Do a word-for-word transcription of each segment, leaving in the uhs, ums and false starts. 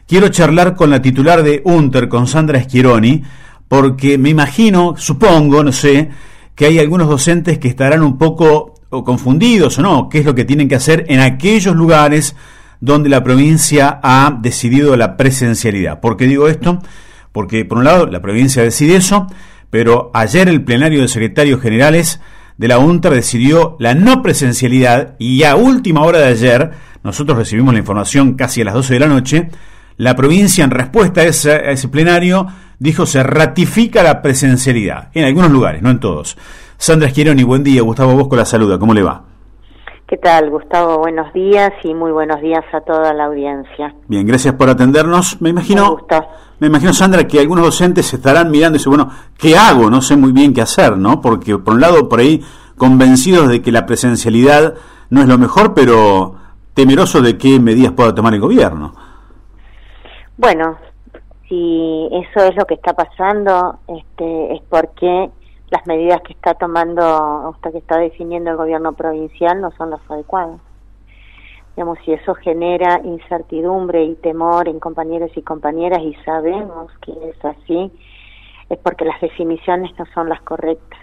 quiero charlar con la titular de UNTER, con Sandra Schieroni, porque me imagino, supongo, no sé, que hay algunos docentes que estarán un poco o confundidos o no, qué es lo que tienen que hacer en aquellos lugares donde la provincia ha decidido la presencialidad. ¿Por qué digo esto? Porque, por un lado, la provincia decide eso, pero ayer el plenario de secretarios generales de la UNTER decidió la no presencialidad y a última hora de ayer, nosotros recibimos la información casi a las doce de la noche, la provincia en respuesta a ese, a ese plenario dijo se ratifica la presencialidad, en algunos lugares, no en todos. Sandra Schieroni, buen día, Gustavo Bosco la saluda, ¿cómo le va? ¿Qué tal, Gustavo? Buenos días y muy buenos días a toda la audiencia. Bien, gracias por atendernos. Me imagino, me imagino, Sandra, que algunos docentes estarán mirando y dicen, bueno, ¿qué hago? No sé muy bien qué hacer, ¿no? Porque por un lado, por ahí, convencidos de que la presencialidad no es lo mejor, pero temerosos de qué medidas pueda tomar el gobierno. Bueno, si eso es lo que está pasando, este, es porque las medidas que está tomando, hasta que está definiendo el gobierno provincial no son las adecuadas. Digamos, si eso genera incertidumbre y temor en compañeros y compañeras, y sabemos que es así, es porque las definiciones no son las correctas.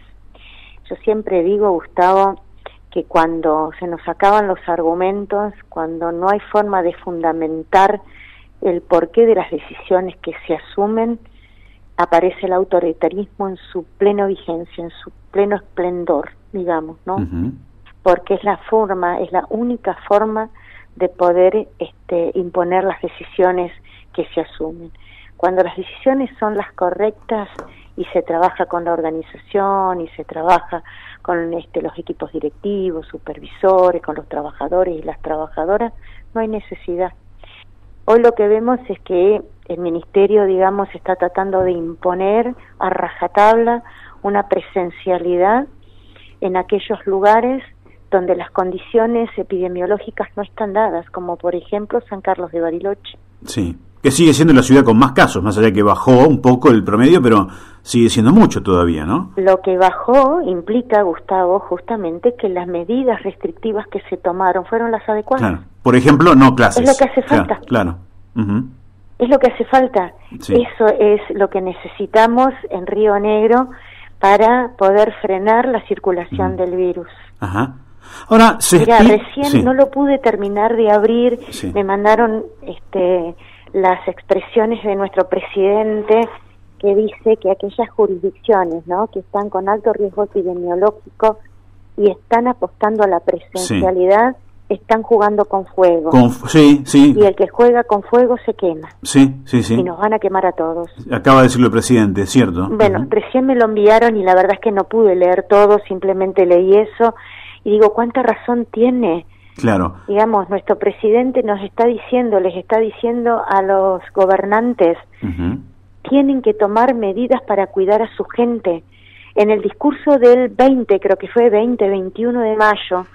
Yo siempre digo, Gustavo, que cuando se nos acaban los argumentos, cuando no hay forma de fundamentar el porqué de las decisiones que se asumen, aparece el autoritarismo en su plena vigencia, en su pleno esplendor, digamos, ¿no? Uh-huh. Porque es la forma, es la única forma de poder este, imponer las decisiones que se asumen. Cuando las decisiones son las correctas y se trabaja con la organización y se trabaja con este, los equipos directivos, supervisores, con los trabajadores y las trabajadoras, no hay necesidad. Hoy lo que vemos es que el Ministerio, digamos, está tratando de imponer a rajatabla una presencialidad en aquellos lugares donde las condiciones epidemiológicas no están dadas, como por ejemplo San Carlos de Bariloche. Sí, que sigue siendo la ciudad con más casos, más allá de que bajó un poco el promedio, pero sigue siendo mucho todavía, ¿no? Lo que bajó implica, Gustavo, justamente que las medidas restrictivas que se tomaron fueron las adecuadas. Claro. Por ejemplo, no clases. Es lo que hace falta. Claro. claro. Uh-huh. Es lo que hace falta. Sí. Eso es lo que necesitamos en Río Negro para poder frenar la circulación uh-huh. del virus. Ajá. Ahora, se Mira, espi- recién sí. no lo pude terminar de abrir. Sí. Me mandaron este, las expresiones de nuestro presidente que dice que aquellas jurisdicciones, ¿no?, que están con alto riesgo epidemiológico y están apostando a la presencialidad, sí. están jugando con fuego. Con, sí, sí. Y el que juega con fuego se quema. Sí, sí, sí. Y nos van a quemar a todos. Acaba de decirlo el presidente, ¿cierto? Bueno, uh-huh. recién me lo enviaron y la verdad es que no pude leer todo, simplemente leí eso y digo, ¿cuánta razón tiene? Claro. Digamos, nuestro presidente nos está diciendo, les está diciendo a los gobernantes, uh-huh. tienen que tomar medidas para cuidar a su gente. En el discurso del veinte, creo que fue veinte, veintiuno de mayo,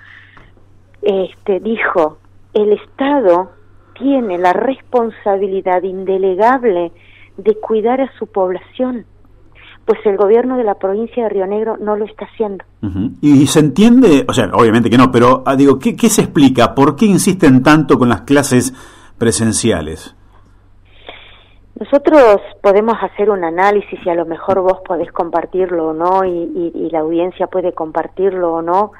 este, dijo, el Estado tiene la responsabilidad indelegable de cuidar a su población. Pues el gobierno de la provincia de Río Negro no lo está haciendo. Uh-huh. Y se entiende, o sea, obviamente que no, pero ah, digo, ¿qué, ¿qué se explica? ¿Por qué insisten tanto con las clases presenciales? Nosotros podemos hacer un análisis y a lo mejor vos podés compartirlo o no y, y, y la audiencia puede compartirlo o no.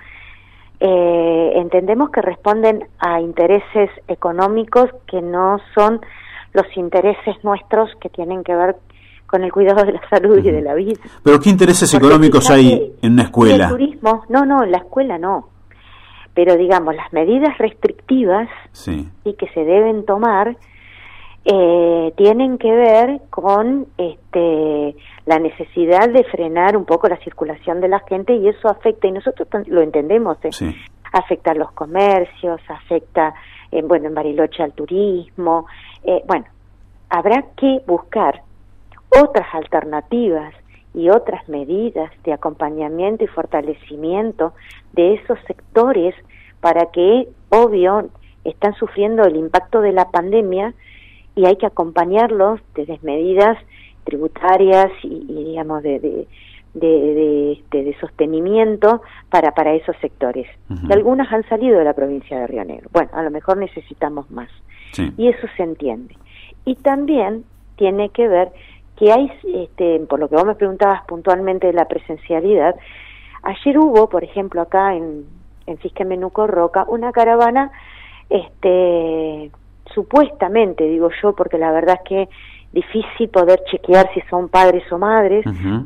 Eh, entendemos que responden a intereses económicos que no son los intereses nuestros que tienen que ver con el cuidado de la salud uh-huh. y de la vida. ¿Pero qué intereses Porque económicos hay en una escuela? El turismo, no, no, en la escuela no. Pero digamos, las medidas restrictivas sí. y que se deben tomar eh, tienen que ver con este la necesidad de frenar un poco la circulación de la gente y eso afecta, y nosotros lo entendemos, eh, sí. afecta a los comercios, afecta, eh, bueno, en Bariloche al turismo, eh, bueno, habrá que buscar otras alternativas y otras medidas de acompañamiento y fortalecimiento de esos sectores para que, obvio, están sufriendo el impacto de la pandemia y hay que acompañarlos desde medidas tributarias y, y digamos, de, de, de, de, de, de sostenimiento para, para esos sectores. Uh-huh. Y algunas han salido de la provincia de Río Negro. Bueno, a lo mejor necesitamos más. Sí. Y eso se entiende. Y también tiene que ver que hay, este, por lo que vos me preguntabas puntualmente de la presencialidad, ayer hubo, por ejemplo, acá en, en Fisquemenuco Roca, una caravana, este, supuestamente, digo yo, porque la verdad es que difícil poder chequear si son padres o madres, uh-huh.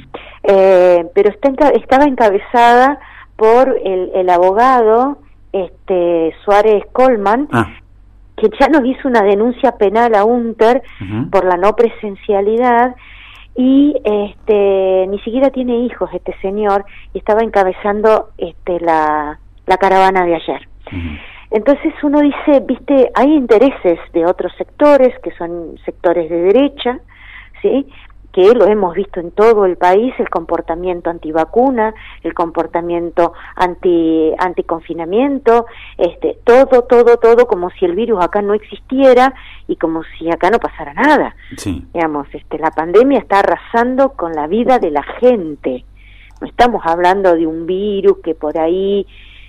eh, pero está enca- estaba encabezada por el, el abogado este, Suárez Colman, ah. que ya nos hizo una denuncia penal a UNTER uh-huh. por la no presencialidad, y este ni siquiera tiene hijos este señor, y estaba encabezando este la, la caravana de ayer. Uh-huh. Entonces uno dice, viste, hay intereses de otros sectores, que son sectores de derecha, ¿sí?, que lo hemos visto en todo el país, el comportamiento antivacuna, el comportamiento anti anticonfinamiento, este, todo, todo, todo como si el virus acá no existiera y como si acá no pasara nada. Sí. Digamos, este, la pandemia está arrasando con la vida de la gente. No estamos hablando de un virus que por ahí,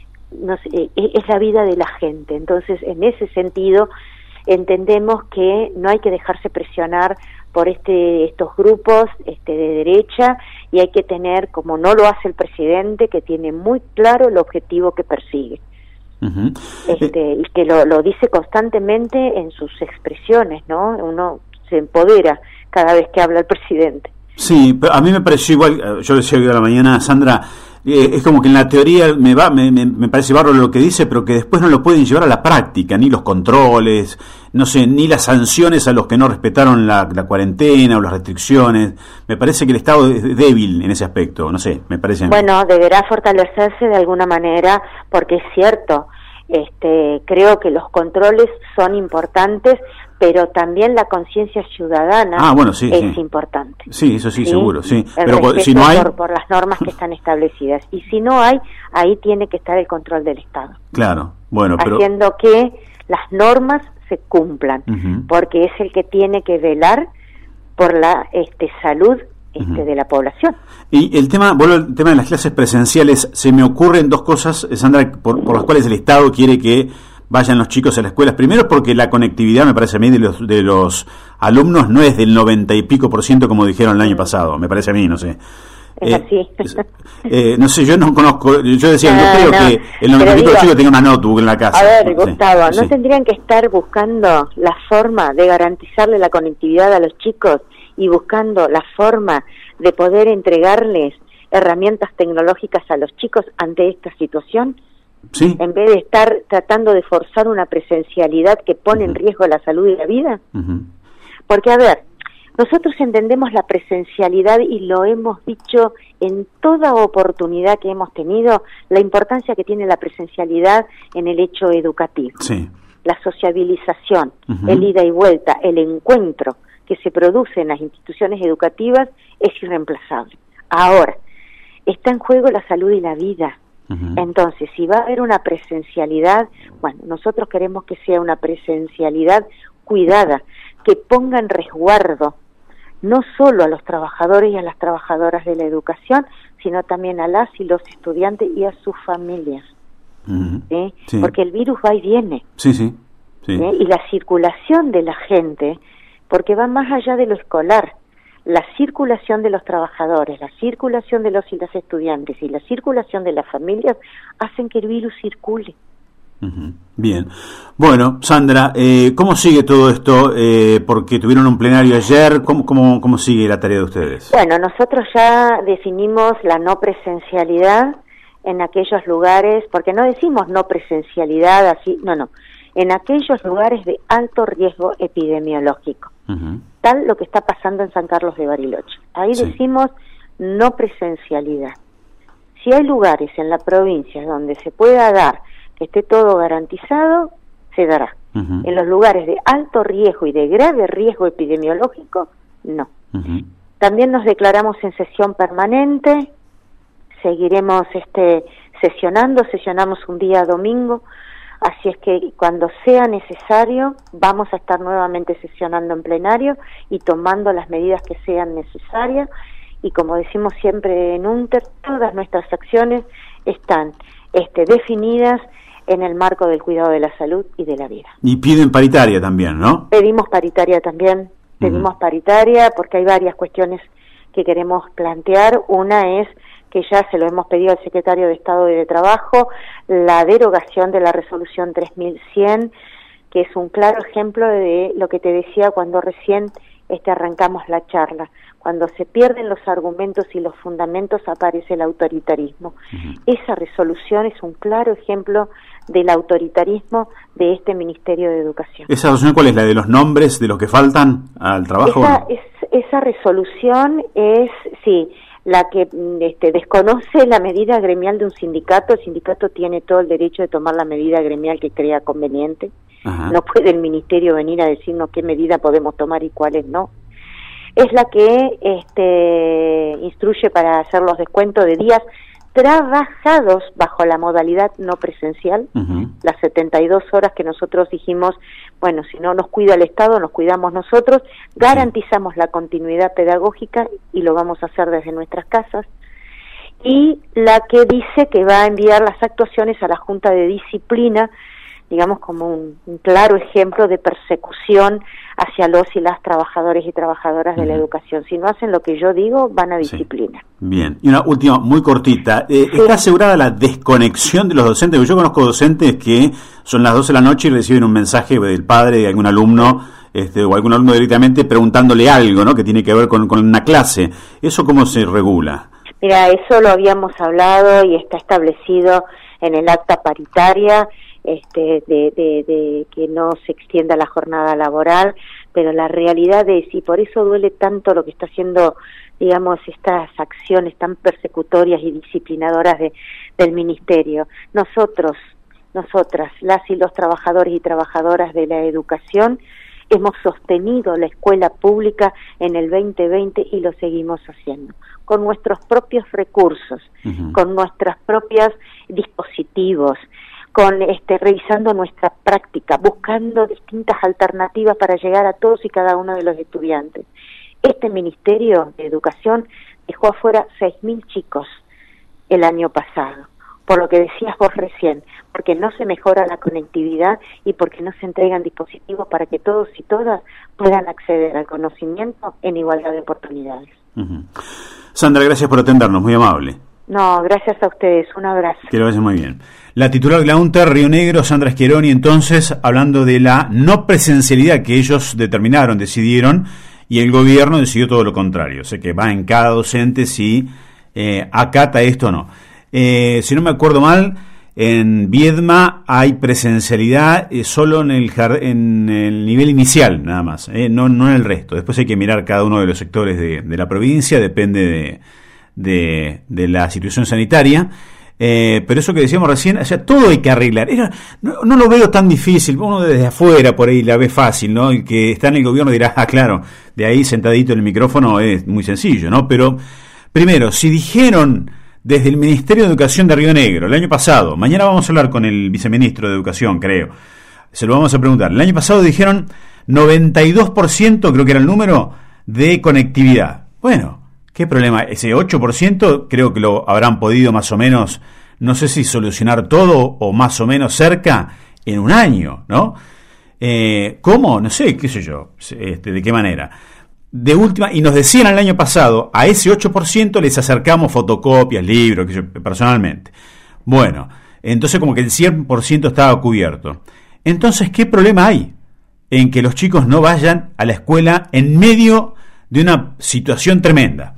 no sé, es la vida de la gente. Entonces, en ese sentido, entendemos que no hay que dejarse presionar por este estos grupos este de derecha, y hay que tener, como no lo hace el presidente, que tiene muy claro el objetivo que persigue. Uh-huh. este y que lo, lo dice constantemente en sus expresiones, ¿no? Uno se empodera cada vez que habla el presidente. Sí, pero a mí me pareció igual, yo decía hoy a la mañana, Sandra, eh, es como que en la teoría me va me, me, me parece bárbaro lo que dice, pero que después no lo pueden llevar a la práctica, ni los controles, no sé, ni las sanciones a los que no respetaron la, la cuarentena o las restricciones. Me parece que el Estado es débil en ese aspecto, no sé, me parece. Bueno, deberá fortalecerse de alguna manera, porque es cierto, este, creo que los controles son importantes, pero también la conciencia ciudadana ah, bueno, sí, es sí. importante. Sí, eso sí, ¿sí? Seguro, sí. El pero si no hay por, por las normas que están establecidas. Y si no hay, ahí tiene que estar el control del Estado. Claro, bueno, pero haciendo que las normas se cumplan, uh-huh. porque es el que tiene que velar por la este salud este uh-huh. de la población. Y el tema, vuelvo al tema de las clases presenciales, se me ocurren dos cosas, Sandra, por, por las cuales el Estado quiere que vayan los chicos a las escuelas. Primero, porque la conectividad, me parece a mí, de los, de los alumnos no es del noventa y pico por ciento como dijeron el año pasado, me parece a mí, no sé. Es eh, así. eh, no sé, yo no conozco, yo decía, no, yo creo no, que el noventa y pico por ciento de los chicos tengan una notebook en la casa. A ver, Gustavo, sí, ¿no sí. tendrían que estar buscando la forma de garantizarle la conectividad a los chicos y buscando la forma de poder entregarles herramientas tecnológicas a los chicos ante esta situación? Sí. En vez de estar tratando de forzar una presencialidad que pone uh-huh. en riesgo la salud y la vida. Uh-huh. Porque, a ver, nosotros entendemos la presencialidad y lo hemos dicho en toda oportunidad que hemos tenido, la importancia que tiene la presencialidad en el hecho educativo. Sí. La sociabilización, uh-huh. el ida y vuelta, el encuentro que se produce en las instituciones educativas es irreemplazable. Ahora, está en juego la salud y la vida. Uh-huh. Entonces, si va a haber una presencialidad, bueno, nosotros queremos que sea una presencialidad cuidada, que ponga en resguardo no solo a los trabajadores y a las trabajadoras de la educación, sino también a las y los estudiantes y a sus familias. Uh-huh. ¿Sí? Sí. Porque el virus va y viene. Sí, sí. Sí. ¿Sí? Y la circulación de la gente, porque va más allá de lo escolar, la circulación de los trabajadores, la circulación de los y las estudiantes y la circulación de las familias hacen que el virus circule. Uh-huh. Bien. Bueno, Sandra, eh, ¿cómo sigue todo esto? Eh, porque tuvieron un plenario ayer, ¿cómo, cómo, ¿cómo sigue la tarea de ustedes? Bueno, nosotros ya definimos la no presencialidad en aquellos lugares, porque no decimos no presencialidad así, no, no, en aquellos lugares de alto riesgo epidemiológico. Uh-huh. Tal lo que está pasando en San Carlos de Bariloche. Ahí sí. decimos no presencialidad. Si hay lugares en la provincia donde se pueda dar que esté todo garantizado, se dará. Uh-huh. En los lugares de alto riesgo y de grave riesgo epidemiológico, no. Uh-huh. También nos declaramos en sesión permanente, seguiremos este sesionando, sesionamos un día domingo, así es que cuando sea necesario vamos a estar nuevamente sesionando en plenario y tomando las medidas que sean necesarias, y como decimos siempre en UNTER, todas nuestras acciones están este, definidas en el marco del cuidado de la salud y de la vida. Y piden paritaria también, ¿no? Pedimos paritaria también, pedimos uh-huh. paritaria porque hay varias cuestiones que queremos plantear. Una es que ya se lo hemos pedido al secretario de Estado y de Trabajo, la derogación de la resolución tres mil cien, que es un claro ejemplo de lo que te decía cuando recién este arrancamos la charla. Cuando se pierden los argumentos y los fundamentos aparece el autoritarismo. Uh-huh. Esa resolución es un claro ejemplo del autoritarismo de este Ministerio de Educación. ¿Esa resolución cuál es? ¿La de los nombres de los que faltan al trabajo? Esa, ¿no? es, esa resolución es, sí, la que este, desconoce la medida gremial de un sindicato. El sindicato tiene todo el derecho de tomar la medida gremial que crea conveniente. Ajá. No puede el Ministerio venir a decirnos qué medida podemos tomar y cuáles no. Es la que este, instruye para hacer los descuentos de días trabajados bajo la modalidad no presencial, uh-huh. las setenta y dos horas que nosotros dijimos, bueno, si no nos cuida el Estado, nos cuidamos nosotros, garantizamos sí. la continuidad pedagógica y lo vamos a hacer desde nuestras casas. Y la que dice que va a enviar las actuaciones a la Junta de Disciplina, digamos como un, un claro ejemplo de persecución hacia los y las trabajadores y trabajadoras de uh-huh. la educación. Si no hacen lo que yo digo, van a disciplina. Sí. Bien. Y una última, muy cortita. Eh, sí. ¿Está asegurada la desconexión de los docentes? Yo conozco docentes que son las doce de la noche y reciben un mensaje del padre de algún alumno este, o algún alumno directamente preguntándole algo, ¿no? Que tiene que ver con, con una clase. ¿Eso cómo se regula? Mira, eso lo habíamos hablado y está establecido en el acta paritaria. Este, de, de, de que no se extienda la jornada laboral, pero la realidad es, y por eso duele tanto lo que está haciendo, digamos, estas acciones tan persecutorias y disciplinadoras de, del Ministerio. Nosotros, nosotras, las y los trabajadores y trabajadoras de la educación, hemos sostenido la escuela pública en el veinte veinte y lo seguimos haciendo, con nuestros propios recursos, uh-huh. con nuestros propios dispositivos, con este revisando nuestra práctica, buscando distintas alternativas para llegar a todos y cada uno de los estudiantes. Este Ministerio de Educación dejó afuera seis mil chicos el año pasado, por lo que decías vos recién, porque no se mejora la conectividad y porque no se entregan dispositivos para que todos y todas puedan acceder al conocimiento en igualdad de oportunidades. Uh-huh. Sandra, gracias por atendernos, muy amable. No, gracias a ustedes, un abrazo. Que lo vaya muy bien. La titular de la UNTER Río Negro, Sandra Schieroni, entonces, hablando de la no presencialidad que ellos determinaron, decidieron, y el gobierno decidió todo lo contrario. O sea que va en cada docente si eh, acata esto o no. Eh, si no me acuerdo mal, en Viedma hay presencialidad eh, solo en el, en el nivel inicial, nada más, eh, no, no en el resto. Después hay que mirar cada uno de los sectores de, de la provincia, depende de... De, de la situación sanitaria, eh, pero eso que decíamos recién, o sea, todo hay que arreglar. Era, no, no lo veo tan difícil, uno desde afuera por ahí la ve fácil, ¿no? El que está en el gobierno dirá, ah, claro, de ahí sentadito en el micrófono es muy sencillo, ¿no? Pero, primero, si dijeron desde el Ministerio de Educación de Río Negro el año pasado, mañana vamos a hablar con el viceministro de Educación, creo, se lo vamos a preguntar, el año pasado dijeron noventa y dos por ciento, creo que era el número, de conectividad. Bueno, ¿qué problema? Ese ocho por ciento creo que lo habrán podido más o menos, no sé si solucionar todo o más o menos cerca en un año, ¿no? Eh, ¿Cómo? No sé, qué sé yo, este, de qué manera. De última, y nos decían el año pasado, a ese ocho por ciento les acercamos fotocopias, libros, que yo, personalmente. Bueno, entonces como que el cien por ciento estaba cubierto. Entonces, ¿qué problema hay en que los chicos no vayan a la escuela en medio de una situación tremenda?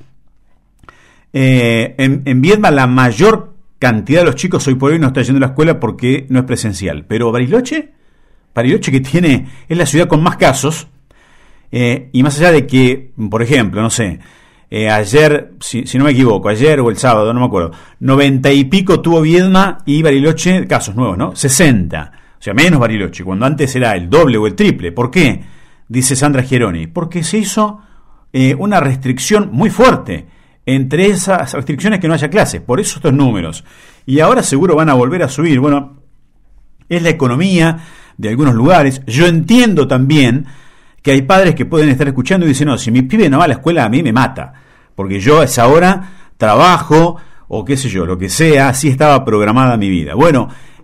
Eh, en, en Viedma la mayor cantidad de los chicos hoy por hoy no está yendo a la escuela porque no es presencial. Pero Bariloche, Bariloche que tiene, es la ciudad con más casos, eh, y más allá de que, por ejemplo, no sé, eh, ayer, si, si no me equivoco, ayer o el sábado, no me acuerdo, noventa y pico tuvo Viedma y Bariloche, casos nuevos, ¿no? sesenta, o sea, menos Bariloche, cuando antes era el doble o el triple. ¿Por qué? Dice Sandra Schieroni, porque se hizo eh, una restricción muy fuerte. Entre esas restricciones que no haya clases, por eso estos números. Y ahora seguro van a volver a subir. Bueno, es la economía de algunos lugares. Yo entiendo también que hay padres que pueden estar escuchando y dicen, no, si mi pibe no va a la escuela a mí me mata, porque yo a esa hora trabajo o qué sé yo, lo que sea, así estaba programada mi vida. Bueno,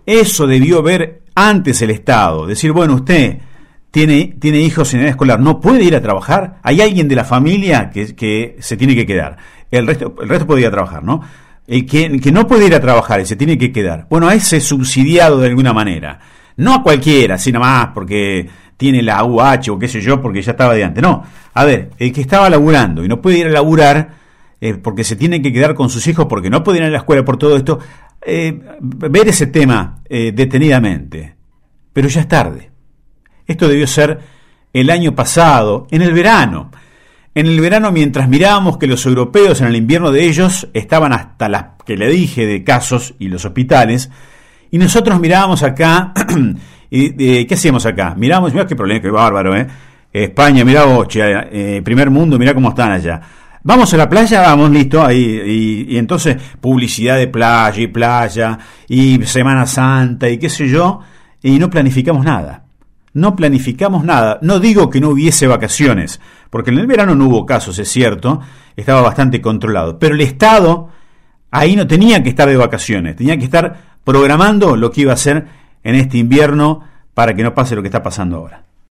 Eso debió ver antes el Estado, decir, bueno, usted tiene, tiene hijos en edad escolar, no puede ir a trabajar, hay alguien de la familia que, que se tiene que quedar, el resto, el resto puede ir a trabajar, ¿no? El que, que no puede ir a trabajar y se tiene que quedar, bueno, a ese subsidiado de alguna manera, no a cualquiera, sino más porque tiene la U H o qué sé yo, porque ya estaba de antes, no, a ver, el que estaba laburando y no puede ir a laburar eh, porque se tiene que quedar con sus hijos, porque no puede ir a la escuela por todo esto, eh, ver ese tema eh, detenidamente, pero ya es tarde. Esto debió ser el año pasado, en el verano. En el verano, mientras mirábamos que los europeos en el invierno de ellos estaban hasta las que le dije de casos y los hospitales, y nosotros mirábamos acá, y, eh, ¿qué hacíamos acá? Mirábamos, mirá qué problema, qué bárbaro, ¿eh? España, mirá vos, eh, primer mundo, mirá cómo están allá. Vamos a la playa, vamos, listo, ahí, y, y entonces publicidad de playa y playa, y Semana Santa, y qué sé yo, y no planificamos nada. No planificamos nada. No digo que no hubiese vacaciones, porque en el verano no hubo casos, es cierto, estaba bastante controlado. Pero el Estado ahí no tenía que estar de vacaciones, tenía que estar programando lo que iba a hacer en este invierno para que no pase lo que está pasando ahora.